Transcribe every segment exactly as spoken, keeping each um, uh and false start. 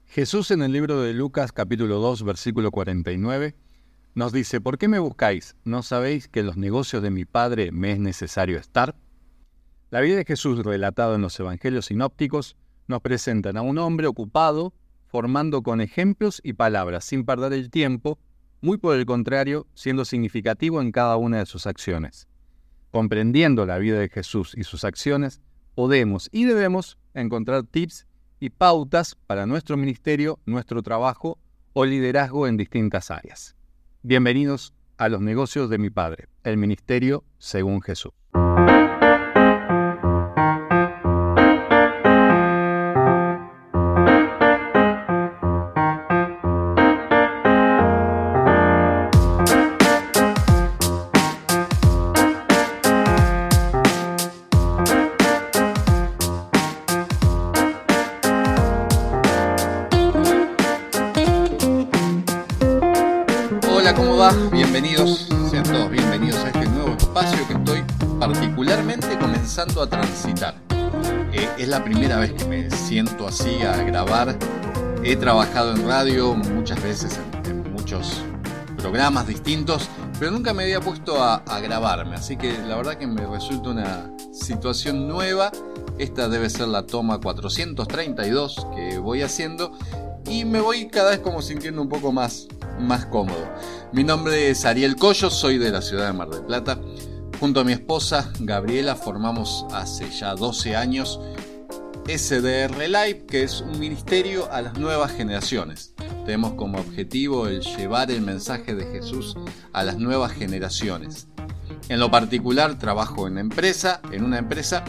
Jesús en el libro de Lucas capítulo dos versículo cuarenta y nueve nos dice: ¿por qué me buscáis? ¿No sabéis que en los negocios de mi Padre me es necesario estar? La vida de Jesús relatada en los evangelios sinópticos nos presentan a un hombre ocupado, formando con ejemplos y palabras sin perder el tiempo, muy por el contrario, siendo significativo en cada una de sus acciones. Comprendiendo la vida de Jesús y sus acciones, podemos y debemos encontrar tips y pautas para nuestro ministerio, nuestro trabajo o liderazgo en distintas áreas. Bienvenidos a los negocios de mi Padre, el ministerio según Jesús. Hola, ¿cómo va? Bienvenidos, sean todos bienvenidos a este nuevo espacio que estoy particularmente comenzando a transitar. Eh, es la primera vez que me siento así a grabar. He trabajado en radio muchas veces, en, en muchos programas distintos, pero nunca me había puesto a, a grabarme, así que la verdad que me resulta una situación nueva. Esta debe ser la toma cuatrocientos treinta y dos que voy haciendo y me voy cada vez como sintiendo un poco más más cómodo. Mi nombre es Ariel Collo, soy de la ciudad de Mar del Plata. Junto a mi esposa Gabriela formamos hace ya doce años S D R Live, que es un ministerio a las nuevas generaciones. Tenemos como objetivo el llevar el mensaje de Jesús a las nuevas generaciones. En lo particular trabajo en empresa, en una empresa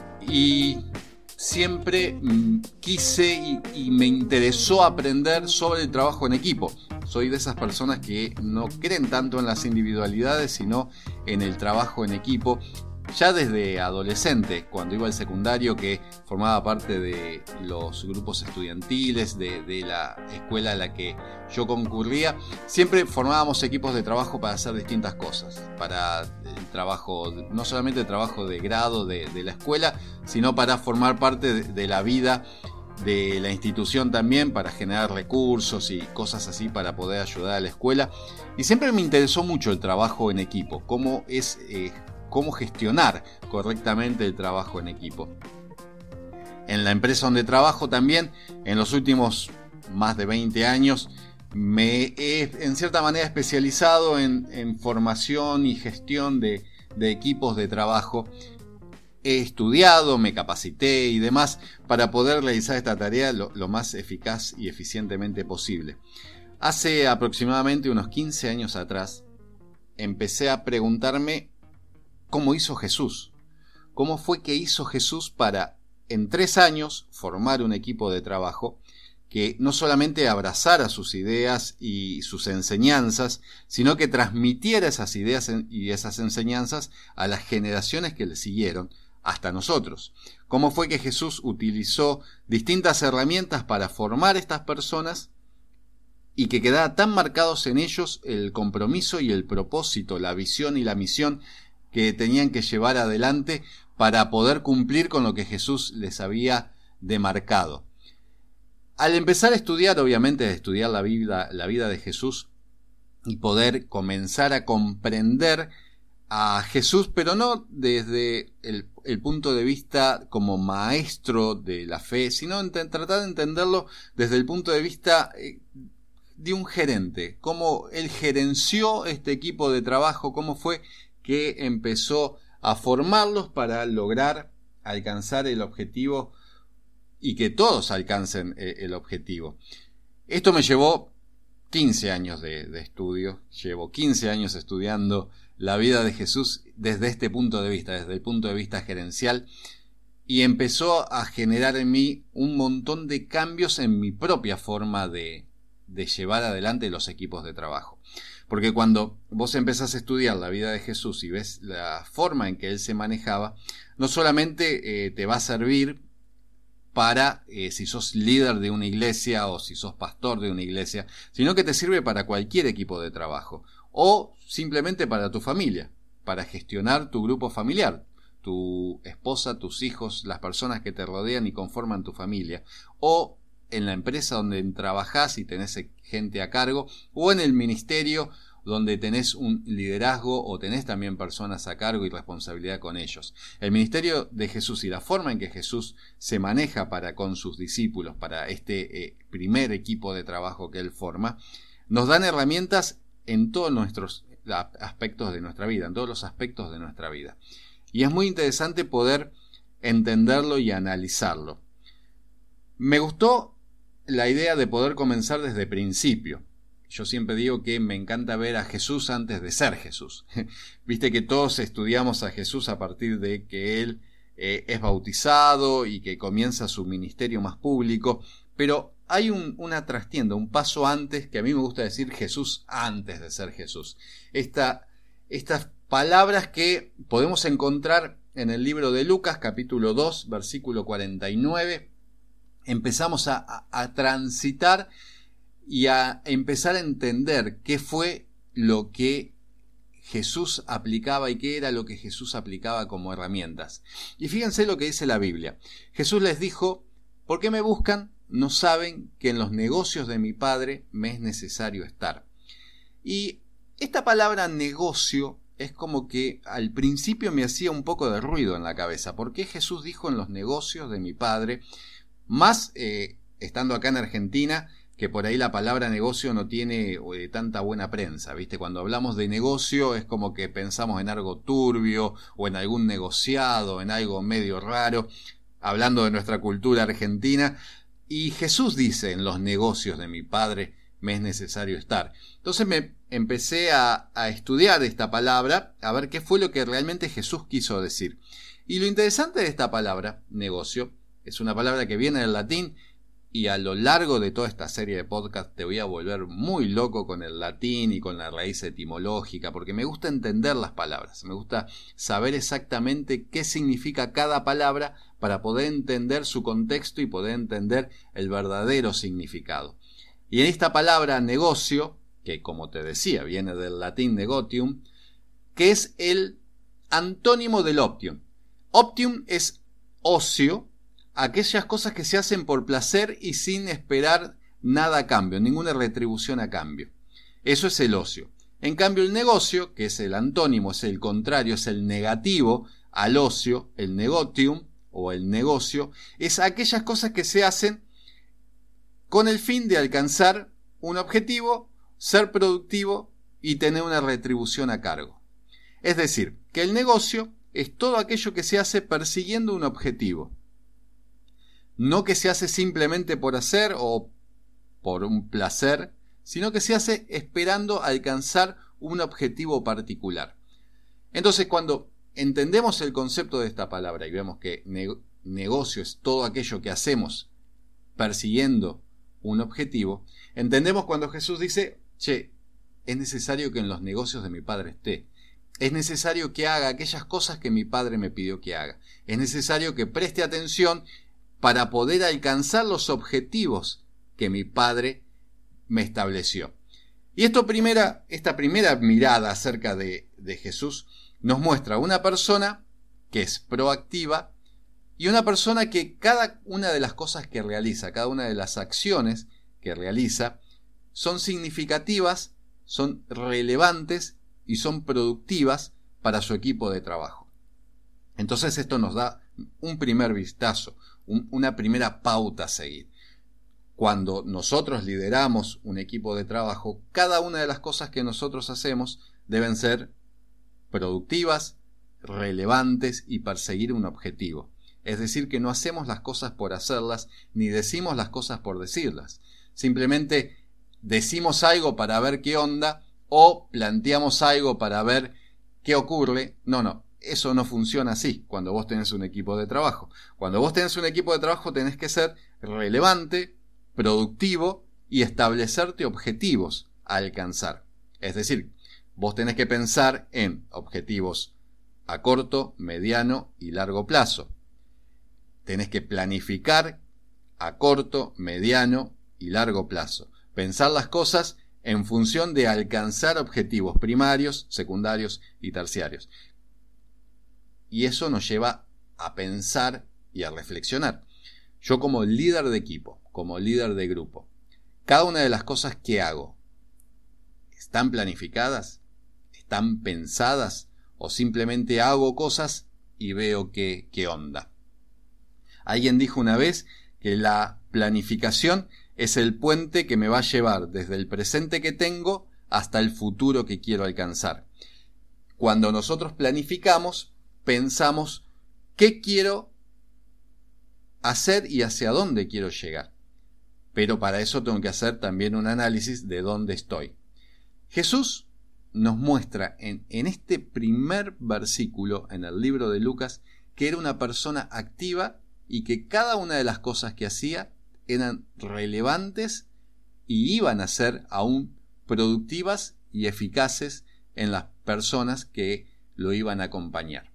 y siempre mmm, quise y, y me interesó aprender sobre el trabajo en equipo. Soy de esas personas que no creen tanto en las individualidades, sino en el trabajo en equipo. Ya desde adolescente, cuando iba al secundario, que formaba parte de los grupos estudiantiles de, de la escuela a la que yo concurría, siempre formábamos equipos de trabajo para hacer distintas cosas. Para el trabajo, no solamente el trabajo de grado de, de la escuela, sino para formar parte de, de la vida de la institución también, para generar recursos y cosas así para poder ayudar a la escuela. Y siempre me interesó mucho el trabajo en equipo, cómo es eh, cómo gestionar correctamente el trabajo en equipo. En la empresa donde trabajo también, en los últimos más de veinte años, me he en cierta manera especializado en, en formación y gestión de, de equipos de trabajo. He estudiado, me capacité y demás para poder realizar esta tarea lo, lo más eficaz y eficientemente posible. Hace aproximadamente unos quince años atrás empecé a preguntarme cómo hizo Jesús. ¿Cómo fue que hizo Jesús para en tres años formar un equipo de trabajo que no solamente abrazara sus ideas y sus enseñanzas, sino que transmitiera esas ideas y esas enseñanzas a las generaciones que le siguieron, hasta nosotros? ¿Cómo fue que Jesús utilizó distintas herramientas para formar estas personas y que quedara tan marcados en ellos el compromiso y el propósito, la visión y la misión que tenían que llevar adelante para poder cumplir con lo que Jesús les había demarcado? Al empezar a estudiar, obviamente, a estudiar la vida, la vida de Jesús y poder comenzar a comprender a Jesús, pero no desde el, el punto de vista como maestro de la fe, sino en tratar de entenderlo desde el punto de vista eh, de un gerente, cómo él gerenció este equipo de trabajo, cómo fue que empezó a formarlos para lograr alcanzar el objetivo y que todos alcancen el objetivo. Esto me llevó quince años de, de estudio, llevo quince años estudiando la vida de Jesús desde este punto de vista, desde el punto de vista gerencial, y empezó a generar en mí un montón de cambios en mi propia forma de, de llevar adelante los equipos de trabajo. Porque cuando vos empezás a estudiar la vida de Jesús y ves la forma en que él se manejaba, no solamente eh, te va a servir para eh, si sos líder de una iglesia o si sos pastor de una iglesia, sino que te sirve para cualquier equipo de trabajo o simplemente para tu familia, para gestionar tu grupo familiar, tu esposa, tus hijos, las personas que te rodean y conforman tu familia, o en la empresa donde trabajás y tenés gente a cargo, o en el ministerio donde tenés un liderazgo o tenés también personas a cargo y responsabilidad con ellos. El ministerio de Jesús y la forma en que Jesús se maneja para con sus discípulos, para este eh, primer equipo de trabajo que él forma, nos dan herramientas en todos nuestros aspectos de nuestra vida, en todos los aspectos de nuestra vida. Y es muy interesante poder entenderlo y analizarlo. Me gustó la idea de poder comenzar desde el principio. Yo siempre digo que me encanta ver a Jesús antes de ser Jesús. Viste que todos estudiamos a Jesús a partir de que Él eh, es bautizado y que comienza su ministerio más público, pero hay un, una trastienda, un paso antes, que a mí me gusta decir Jesús antes de ser Jesús. Esta, estas palabras que podemos encontrar en el libro de Lucas, capítulo dos, versículo cuarenta y nueve, empezamos a, a, a transitar y a empezar a entender qué fue lo que Jesús aplicaba y qué era lo que Jesús aplicaba como herramientas. Y fíjense lo que dice la Biblia. Jesús les dijo: ¿por qué me buscan? No saben que en los negocios de mi Padre me es necesario estar. Y esta palabra negocio es como que al principio me hacía un poco de ruido en la cabeza. ¿Por qué Jesús dijo en los negocios de mi Padre? Más eh, estando acá en Argentina, que por ahí la palabra negocio no tiene eh, tanta buena prensa, ¿viste? Cuando hablamos de negocio es como que pensamos en algo turbio o en algún negociado, en algo medio raro, hablando de nuestra cultura argentina. Y Jesús dice: en los negocios de mi Padre me es necesario estar. Entonces me empecé a, a estudiar esta palabra, a ver qué fue lo que realmente Jesús quiso decir. Y lo interesante de esta palabra, negocio, es una palabra que viene del latín. Y a lo largo de toda esta serie de podcast te voy a volver muy loco con el latín y con la raíz etimológica, porque me gusta entender las palabras, me gusta saber exactamente qué significa cada palabra para poder entender su contexto y poder entender el verdadero significado. Y en esta palabra negocio, que como te decía viene del latín negotium, que es el antónimo del optium. Optium es ocio, aquellas cosas que se hacen por placer y sin esperar nada a cambio, ninguna retribución a cambio. Eso es el ocio. En cambio el negocio, que es el antónimo, es el contrario, es el negativo al ocio, el negotium o el negocio, es aquellas cosas que se hacen con el fin de alcanzar un objetivo, ser productivo y tener una retribución a cargo. Es decir, que el negocio es todo aquello que se hace persiguiendo un objetivo. No que se hace simplemente por hacer o por un placer, sino que se hace esperando alcanzar un objetivo particular. Entonces, cuando entendemos el concepto de esta palabra y vemos que ne- negocio es todo aquello que hacemos persiguiendo un objetivo, entendemos cuando Jesús dice: che, es necesario que en los negocios de mi Padre esté. Es necesario que haga aquellas cosas que mi Padre me pidió que haga. Es necesario que preste atención para poder alcanzar los objetivos que mi Padre me estableció. Y esto primera, esta primera mirada acerca de, de Jesús nos muestra una persona que es proactiva y una persona que cada una de las cosas que realiza, cada una de las acciones que realiza, son significativas, son relevantes y son productivas para su equipo de trabajo. Entonces esto nos da un primer vistazo, un, una primera pauta a seguir. Cuando nosotros lideramos un equipo de trabajo, cada una de las cosas que nosotros hacemos deben ser productivas, relevantes y perseguir un objetivo. Es decir, que no hacemos las cosas por hacerlas, ni decimos las cosas por decirlas. Simplemente decimos algo para ver qué onda o planteamos algo para ver qué ocurre. No, no, eso no funciona así cuando vos tenés un equipo de trabajo. Cuando vos tenés un equipo de trabajo tenés que ser relevante, productivo y establecerte objetivos a alcanzar. Es decir, vos tenés que pensar en objetivos a corto, mediano y largo plazo. Tenés que planificar a corto, mediano y largo plazo. Pensar las cosas en función de alcanzar objetivos primarios, secundarios y terciarios. Y eso nos lleva a pensar y a reflexionar. Yo como líder de equipo, como líder de grupo, cada una de las cosas que hago, ¿están planificadas? ¿Están pensadas? ¿O simplemente hago cosas y veo qué, qué onda? Alguien dijo una vez que la planificación es el puente que me va a llevar desde el presente que tengo hasta el futuro que quiero alcanzar. Cuando nosotros planificamos, pensamos qué quiero hacer y hacia dónde quiero llegar. Pero para eso tengo que hacer también un análisis de dónde estoy. Jesús nos muestra en, en este primer versículo en el libro de Lucas que era una persona activa y que cada una de las cosas que hacía eran relevantes y iban a ser aún productivas y eficaces en las personas que lo iban a acompañar.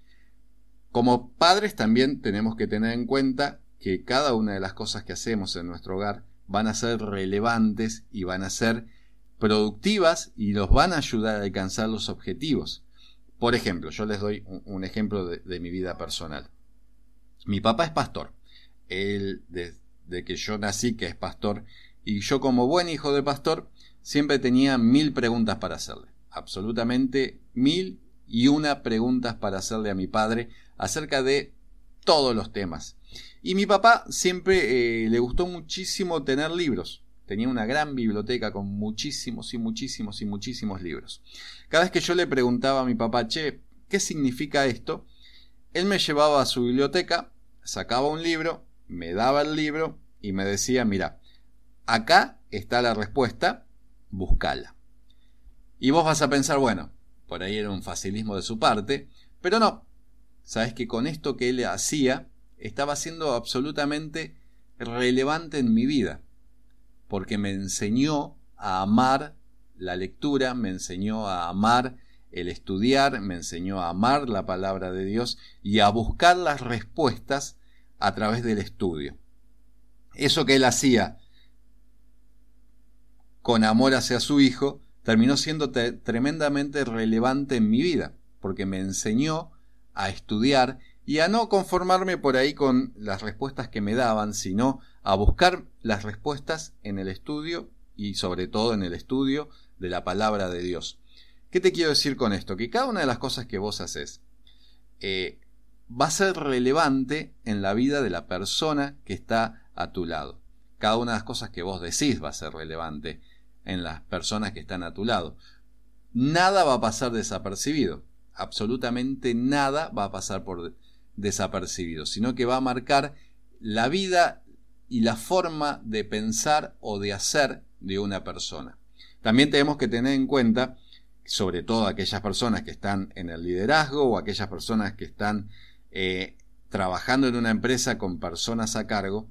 Como padres también tenemos que tener en cuenta que cada una de las cosas que hacemos en nuestro hogar van a ser relevantes y van a ser productivas y nos van a ayudar a alcanzar los objetivos. Por ejemplo, yo les doy un, un ejemplo de, de mi vida personal. Mi papá es pastor. Él, desde que yo nací, que es pastor, y yo como buen hijo de pastor, siempre tenía mil preguntas para hacerle. Absolutamente mil y una preguntas para hacerle a mi padre acerca de todos los temas. Y mi papá siempre eh, le gustó muchísimo tener libros. Tenía una gran biblioteca con muchísimos y muchísimos y muchísimos libros. Cada vez que yo le preguntaba a mi papá, che, ¿qué significa esto? Él me llevaba a su biblioteca, sacaba un libro, me daba el libro y me decía, mira, acá está la respuesta, búscala. Y vos vas a pensar, bueno, por ahí era un facilismo de su parte, pero no. Sabes que con esto que él hacía, estaba siendo absolutamente relevante en mi vida, porque me enseñó a amar la lectura, me enseñó a amar el estudiar, me enseñó a amar la palabra de Dios y a buscar las respuestas a través del estudio. Eso que él hacía con amor hacia su hijo, terminó siendo te- tremendamente relevante en mi vida, porque me enseñó a estudiar y a no conformarme por ahí con las respuestas que me daban, sino a buscar las respuestas en el estudio y sobre todo en el estudio de la palabra de Dios. ¿Qué te quiero decir con esto? Que cada una de las cosas que vos haces eh, va a ser relevante en la vida de la persona que está a tu lado. Cada una de las cosas que vos decís va a ser relevante en las personas que están a tu lado. Nada va a pasar desapercibido. Absolutamente nada va a pasar por desapercibido, sino que va a marcar la vida y la forma de pensar o de hacer de una persona. También tenemos que tener en cuenta, sobre todo aquellas personas que están en el liderazgo o aquellas personas que están eh, trabajando en una empresa con personas a cargo,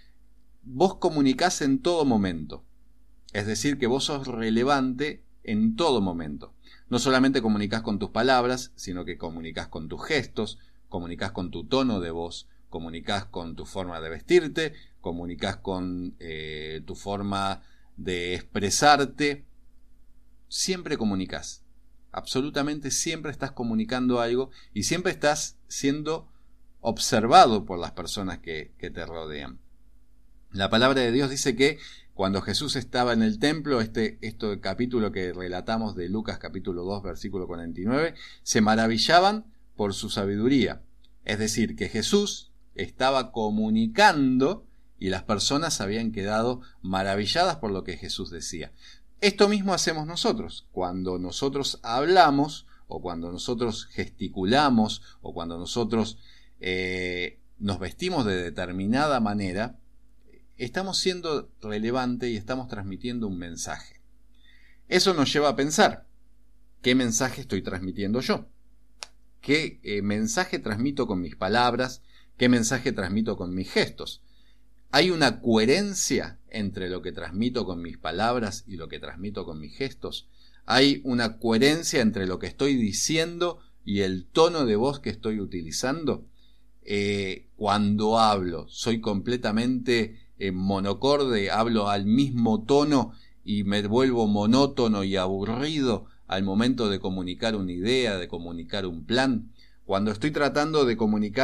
vos comunicás en todo momento. Es decir, que vos sos relevante en todo momento. No solamente comunicás con tus palabras, sino que comunicás con tus gestos, comunicás con tu tono de voz, comunicás con tu forma de vestirte, comunicás con eh, tu forma de expresarte. Siempre comunicás. Absolutamente siempre estás comunicando algo y siempre estás siendo observado por las personas que, que te rodean. La palabra de Dios dice que cuando Jesús estaba en el templo, este, este capítulo que relatamos de Lucas capítulo dos, versículo cuarenta y nueve, se maravillaban por su sabiduría. Es decir, que Jesús estaba comunicando y las personas habían quedado maravilladas por lo que Jesús decía. Esto mismo hacemos nosotros. Cuando nosotros hablamos, o cuando nosotros gesticulamos, o cuando nosotros eh, nos vestimos de determinada manera, estamos siendo relevantes y estamos transmitiendo un mensaje. Eso nos lleva a pensar, ¿qué mensaje estoy transmitiendo yo? ¿Qué eh, mensaje transmito con mis palabras? ¿Qué mensaje transmito con mis gestos? ¿Hay una coherencia entre lo que transmito con mis palabras y lo que transmito con mis gestos? ¿Hay una coherencia entre lo que estoy diciendo y el tono de voz que estoy utilizando? Eh, cuando hablo, ¿soy completamente eh, monocorde? ¿Hablo al mismo tono y me vuelvo monótono y aburrido al momento de comunicar una idea, de comunicar un plan? Cuando estoy tratando de comunicar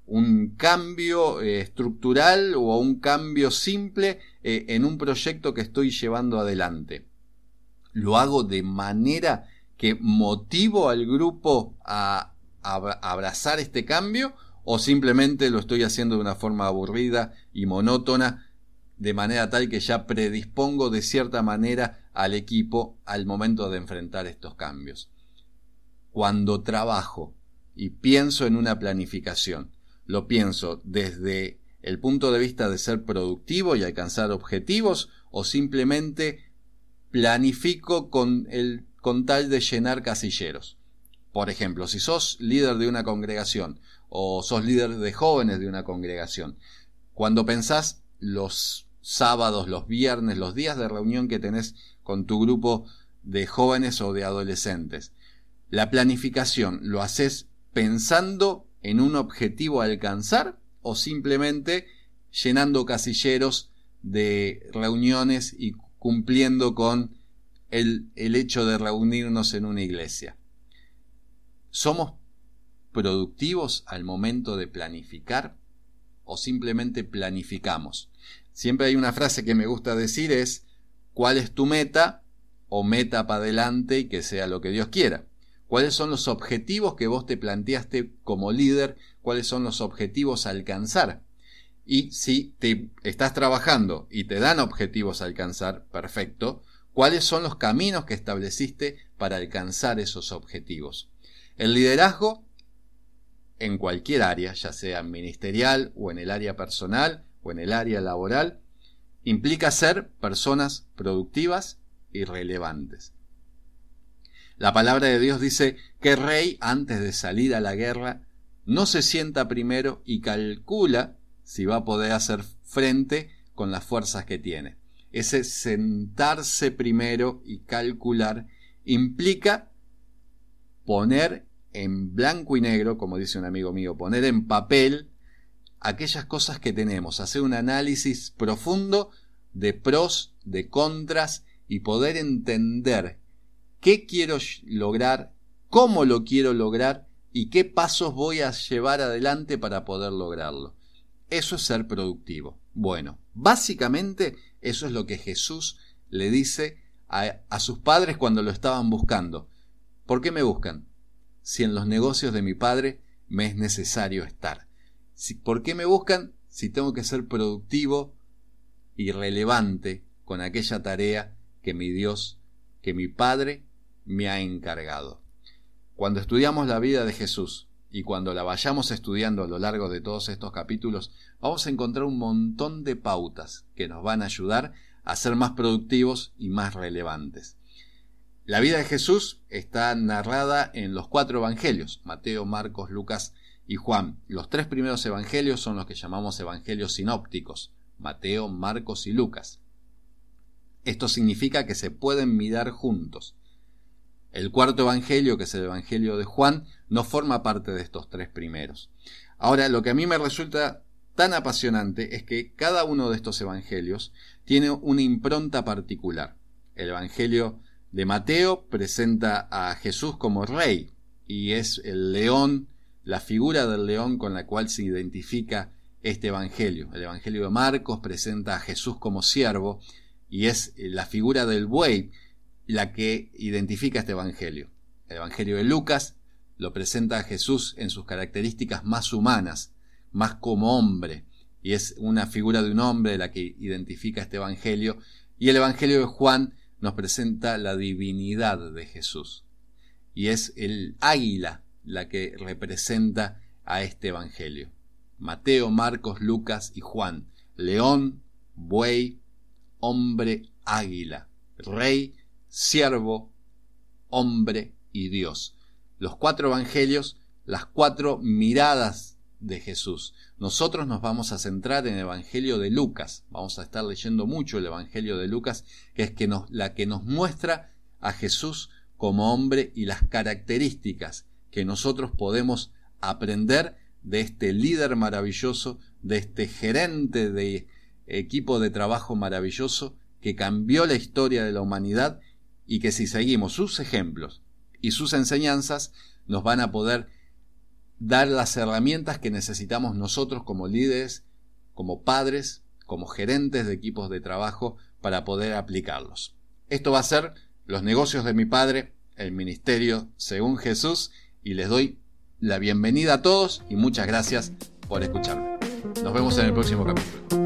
un cambio eh, estructural o un cambio simple eh, en un proyecto que estoy llevando adelante. Lo hago de manera que motivo al grupo a, a abrazar este cambio, o simplemente lo estoy haciendo de una forma aburrida y monótona, de manera tal que ya predispongo de cierta manera al equipo al momento de enfrentar estos cambios. Cuando trabajo y pienso en una planificación, lo pienso desde el punto de vista de ser productivo y alcanzar objetivos, o simplemente planifico con, el, con tal de llenar casilleros. Por ejemplo, si sos líder de una congregación o sos líder de jóvenes de una congregación, cuando pensás los sábados, los viernes, los días de reunión que tenés con tu grupo de jóvenes o de adolescentes, ¿la planificación lo haces pensando en un objetivo a alcanzar o simplemente llenando casilleros de reuniones y cumpliendo con el, el hecho de reunirnos en una iglesia? ¿Somos productivos al momento de planificar o simplemente planificamos? Siempre hay una frase que me gusta decir, es ¿cuál es tu meta? O meta para adelante y que sea lo que Dios quiera. ¿Cuáles son los objetivos que vos te planteaste como líder? ¿Cuáles son los objetivos a alcanzar? Y si te estás trabajando y te dan objetivos a alcanzar, perfecto. ¿Cuáles son los caminos que estableciste para alcanzar esos objetivos? El liderazgo, en cualquier área, ya sea ministerial o en el área personal o en el área laboral, implica ser personas productivas y relevantes. La palabra de Dios dice que el rey, antes de salir a la guerra, no se sienta primero y calcula si va a poder hacer frente con las fuerzas que tiene. Ese sentarse primero y calcular implica poner en blanco y negro, como dice un amigo mío, poner en papel aquellas cosas que tenemos, hacer un análisis profundo de pros, de contras y poder entender qué quiero lograr, cómo lo quiero lograr y qué pasos voy a llevar adelante para poder lograrlo. Eso es ser productivo. Bueno, básicamente eso es lo que Jesús le dice a, a sus padres cuando lo estaban buscando. ¿Por qué me buscan? Si en los negocios de mi Padre me es necesario estar. Si, ¿Por qué me buscan? Si tengo que ser productivo y relevante con aquella tarea que mi Dios, que mi Padre me ha encargado. Cuando estudiamos la vida de Jesús y cuando la vayamos estudiando a lo largo de todos estos capítulos, vamos a encontrar un montón de pautas que nos van a ayudar a ser más productivos y más relevantes. La vida de Jesús está narrada en los cuatro evangelios, Mateo, Marcos, Lucas y Juan. Los tres primeros evangelios son los que llamamos evangelios sinópticos, Mateo, Marcos y Lucas. Esto significa que se pueden mirar juntos. El cuarto evangelio, que es el evangelio de Juan, no forma parte de estos tres primeros. Ahora, lo que a mí me resulta tan apasionante es que cada uno de estos evangelios tiene una impronta particular. El evangelio de Mateo presenta a Jesús como rey y es el león, la figura del león con la cual se identifica este evangelio. El evangelio de Marcos presenta a Jesús como siervo y es la figura del buey la que identifica este evangelio. El evangelio de Lucas lo presenta a Jesús en sus características más humanas, más como hombre, y es una figura de un hombre la que identifica este evangelio. Y el evangelio de Juan nos presenta la divinidad de Jesús, y es el águila la que representa a este evangelio. Mateo, Marcos, Lucas y Juan. León, buey, hombre, águila, rey, siervo, hombre y Dios. Los cuatro evangelios, las cuatro miradas de Jesús. Nosotros nos vamos a centrar en el evangelio de Lucas. Vamos a estar leyendo mucho el evangelio de Lucas, que es que nos, la que nos muestra a Jesús como hombre y las características que nosotros podemos aprender de este líder maravilloso, de este gerente de equipo de trabajo maravilloso que cambió la historia de la humanidad y que si seguimos sus ejemplos y sus enseñanzas nos van a poder dar las herramientas que necesitamos nosotros como líderes, como padres, como gerentes de equipos de trabajo para poder aplicarlos. Esto va a ser Los negocios de mi padre, el ministerio según Jesús, y les doy la bienvenida a todos y muchas gracias por escucharme. Nos vemos en el próximo capítulo.